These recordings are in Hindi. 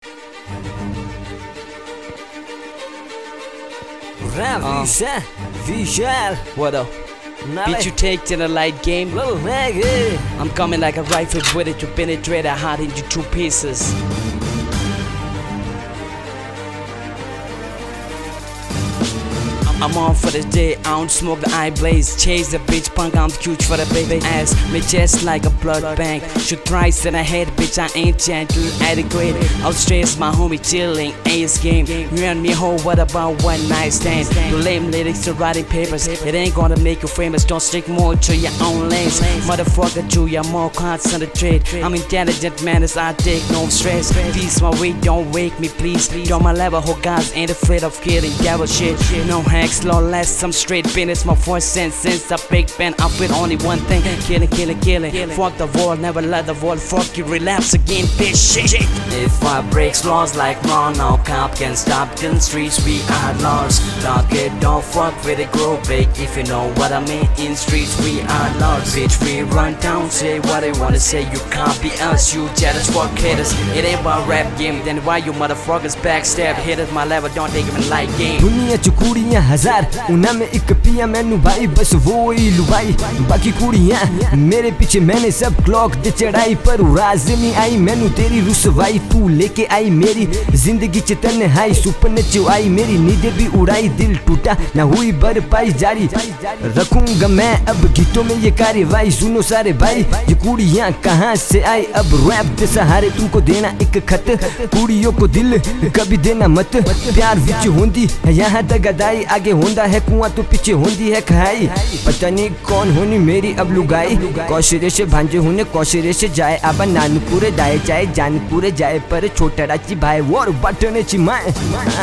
Vishal, what up? Bitch, you take to the light game. Little nigga, I'm coming like a rifle with it to penetrate a heart into two pieces. I'm on for the day, I don't smoke the eye blaze. Chase the bitch punk, I'm huge for the baby ass. Me just like a blood bank. Shoot thrice in the head, bitch, I ain't gentle, adequate. I'll stress my homie chilling, ace game. You and me, ho, what about one night stand? You lame lyrics to writing papers, it ain't gonna make you famous. Don't stick more to your own lanes. Motherfucker, do your more concentrate. I'm intelligent, man, as I take no stress. Peace my way, don't wake me, please. Don't my level, who guys ain't afraid of killing devil shit. No hacks. Lawless, I'm straight business, my voice since a big pen, I feel only one thing, killing. Fuck the world, never let the world fuck you, relapse again, bitch, shit. If I break laws like Ron, no cop can stop the streets, we are lost. Don't fuck with it, grow big, if you know what I mean, in streets we are lost. Bitch, we run down, say what I wanna say, you can't be us, you jealous fuck haters. It ain't about rap game, then why you motherfuckers backstab, haters my level, don't take them like game. दुनिया च कुड़ियां हजार, उन्हां में एक पिया मैनू भाई, बस वो ही लुभाई। बाकी कुड़ियां मेरे पीछे, मैंने सब क्लॉक दे चढ़ाई, पर राज नहीं आई मैनू तेरी रुसवाई। तू लेके आई मेरी जिंदगी च तन्हाई, सुपने च आई मेरी नींदें भी उड़ाई, दिल टूटा ना हुई भरपाई, जारी रखूंगा मैं अब गीतों में ये कार्यवाही। सुनो सारे भाई, ये कुड़ियां कहाँ से आई, अब रैप दे सहारे तुमको देना एक खत। कुड़ियों को दिल कभी देना मत, प्यार विच होंदी है यहाँ दगादाई, आगे होंदा है कुआं तो पीछे होंदी है खाई। पता नहीं कौन होनी मेरी अब लुगाई, कौशरे से भांजे होने कौशरे से जाए, अब नानपुरे दाए जाए जानपुरे जाए, पर छोटा राची भाई और बटने चिमाए।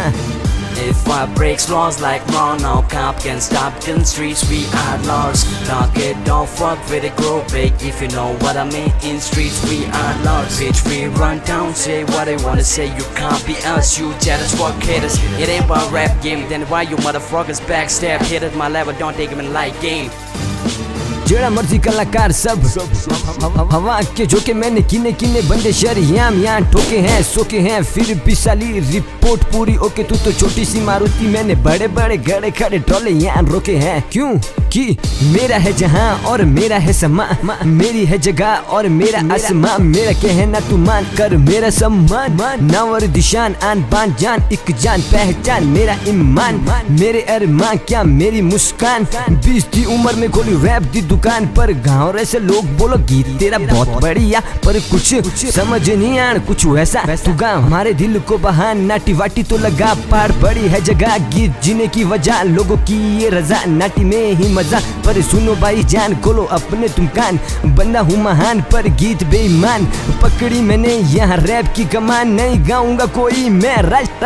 If I break laws like Ron, no cop can stop the streets, we are lost. Don't fuck with it, grow big, if you know what I mean, in streets we are lost. Bitch, we run down, say what I wanna say, you can't be us, you jealous fuck haters. It ain't about rap game, then why you motherfuckers backstab, haters my level, don't take them in light game. जेड़ा मर्जी कलाकार सब हवा के झोंके, मैंने किने बंदे शरियाम यहाँ ठोके हैं, सोके हैं, फिर भी साली रिपोर्ट पूरी ओके। तू तो छोटी सी मारुति, मैंने बड़े बड़े गड़े खड़े टोले यहाँ रोके हैं। क्यों कि मेरा है जहाँ और मेरा है समा, मेरी है जगह और मेरा आसमां, मेरा कहना तू मान कर मेरा सम्मान। नावर दिशान आन बान जान, एक जान पहचान मेरा ईमान, मेरे अरमान क्या मेरी मुस्कान। 20 की उम्र में खोली रैप दी दुकान, पर गाँव से लोग बोलो गीत तेरा बहुत बढ़िया, पर कुछ समझ नहीं आन कुछ वैसा। तू गा हमारे दिल को बहान, नाटी वाटी तो लगा पार, बड़ी है जगह गीत जीने की वजह, लोगों की ये रजा, नाटी में ही मजा। पर सुनो भाई जान, खोलो अपने तुम कान, बंदा हूँ महान पर गीत बेईमान। पकड़ी मैंने यहाँ रैप की कमान, नहीं गाऊंगा कोई मैं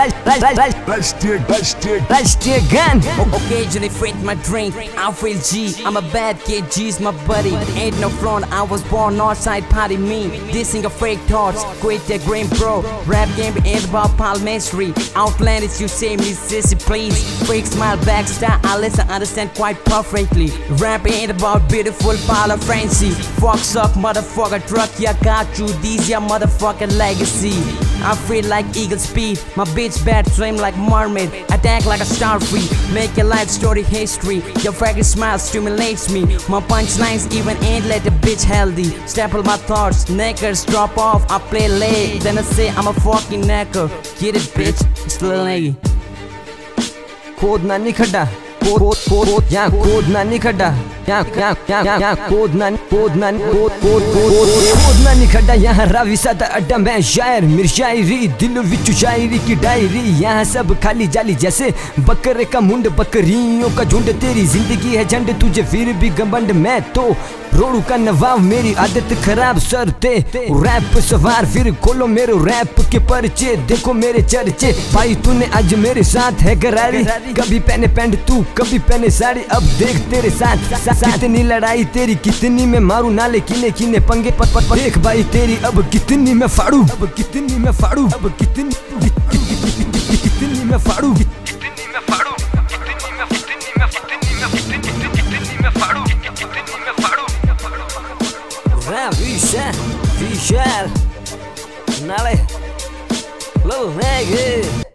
राष्ट्रीय गान। Occasionally fit my drink, I feel G, I'm a bad kid, G's my buddy. Ain't no front, I was born northside party me. This ain't a fake thoughts, quit that green bro. Rap game ain't about palmistry, outlandish you say me sissy please. Fake smile backstab, I listen understand quite perfectly. Rap ain't about beautiful parlor fancy. Fuck suck motherfucker truck, ya got you, these your motherfucking legacy. I feel like eagle speed, my bitch bad swim like mermaid, attack like a starfree, make your life story history. Your fucking smile stimulates me, my punchlines even ain't let the bitch healthy. Staple my thoughts, neckers drop off, I play late, then I say I'm a fucking necker. Get it bitch, it's little nigga. खोद ना नहीं खड्डा, यहाँ खोद ना नहीं खड्डा, यहाँ खोद ना नहीं खड्डा, यहाँ रावी सादा अड्डा, मैं शायर मेरी शायरी दिल विच शायरी की डायरी। यहाँ सब खाली जाली जैसे बकरे का मुंड, बकरियों का झुंड, तेरी जिंदगी है झंड, तुझे फिर भी घमंड। मैं तो रोडू का नवाब, मेरी आदत खराब, सर ते रैप सवार, फिर खोलो मेरे रैप के पर्चे, देखो मेरे चर्चे। भाई तूने आज मेरे साथ है गरारी, कभी पहने पैंट तू कभी पहने साड़ी, अब देख तेरे साथ कितनी लड़ाई तेरी, कितनी मैं मारू नाले किने पंगे पट देख भाई तेरी, अब कितनी मैं फाड़ू, अब कितनी मैं फाड़ू, अब कितनी मैं फाड़ू, Vishal, Nale, little nigga.